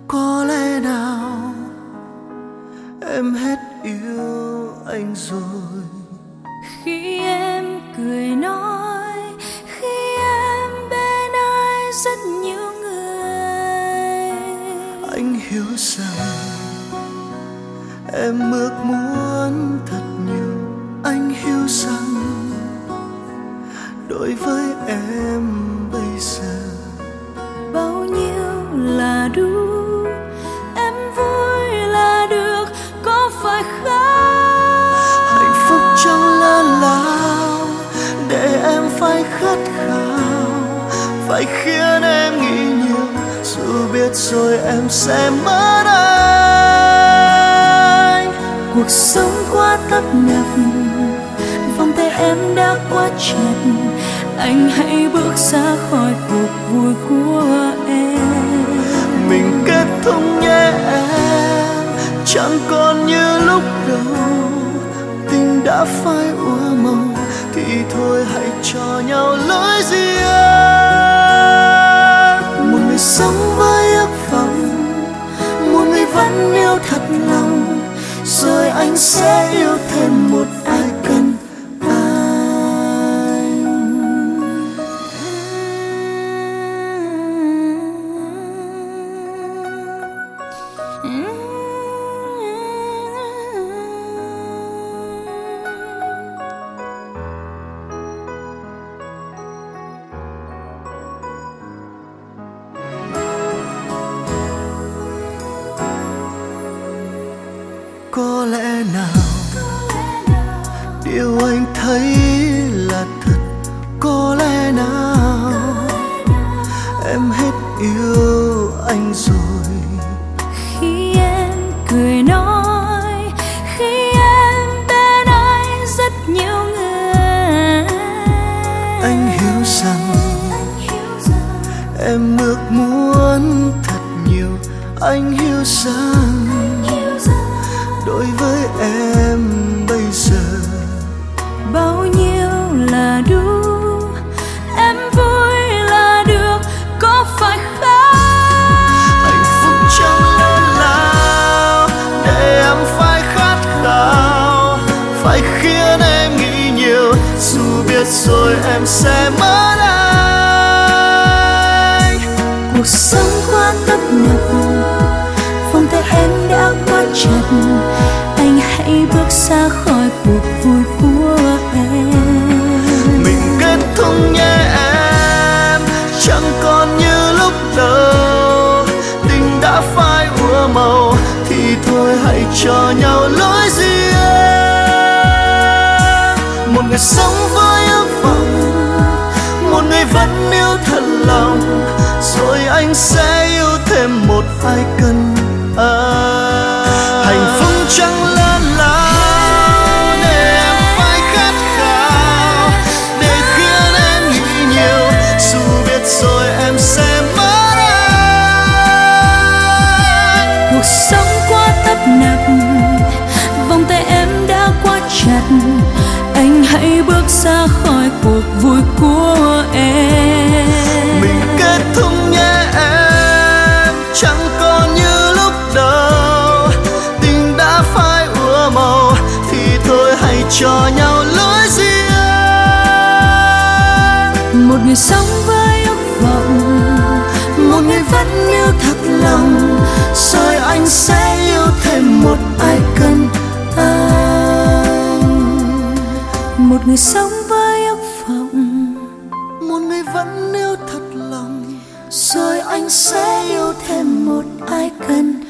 Có lẽ nào em hết yêu anh rồi, khi em cười nói, khi em bên ai rất nhiều người. anh hiểu rằng em ước muốn thật nhiều. Anh hiểu rằng đối với em bây giờ Bao nhiêu là đủ, em vui là được, có phải không? hạnh phúc chẳng lớn lao để em phải khát khao, phải khiến em nghĩ nhiều dù biết rồi em sẽ mất anh. Cuộc sống quá tấp nập, vòng tay em đã quá chặt, anh hãy bước ra khỏi cuộc vui của em. Mình kết thúc nhé em, chẳng còn như lúc đầu. Tình đã phai úa màu thì thôi hãy cho nhau lối riêng. Một người sống với ước vọng, một người vẫn yêu thật lòng, rồi anh sẽ yêu thêm một ai cần anh. Có lẽ nào điều anh thấy là thật, có lẽ nào em hết yêu anh rồi, Khi em cười nói, khi em bên ai rất nhiều người. anh hiểu rằng em ước muốn thật nhiều. Anh hiểu rằng đối với em bây giờ Bao nhiêu là đủ, em vui là được, có phải không? hạnh phúc chẳng lớn lao để em phải khát khao, phải khiến em nghĩ nhiều dù biết rồi em sẽ mất anh. Cuộc sống quá tấp nập, vòng tay em đã quá chặt, anh hãy bước ra khỏi cuộc vui của em. Mình kết thúc nhé em, chẳng còn như lúc đầu. Tình đã phai úa màu thì thôi hãy cho nhau lối riêng. Một người sống với ước vọng, một người vẫn yêu thật lòng, rồi anh sẽ yêu thêm một ai cần anh. Hạnh phúc chẳng lớn lao để em phải khát khao, để khiến em nghĩ nhiều dù biết rồi em sẽ mất anh. Cuộc sống quá tấp nập, vòng tay em đã quá chặt, anh hãy bước ra khỏi cuộc vui của em. Mình kết thúc nhé em, chẳng còn như lúc đầu. Tình đã phai úa màu thì thôi hãy cho nhau lối riêng. Một người sống với ước vọng, Một người vẫn yêu thật lòng, rồi anh sẽ yêu thêm một ai cần anh. một người sống với ước vọng, Một người vẫn yêu thật lòng, rồi anh sẽ yêu thêm một ai cần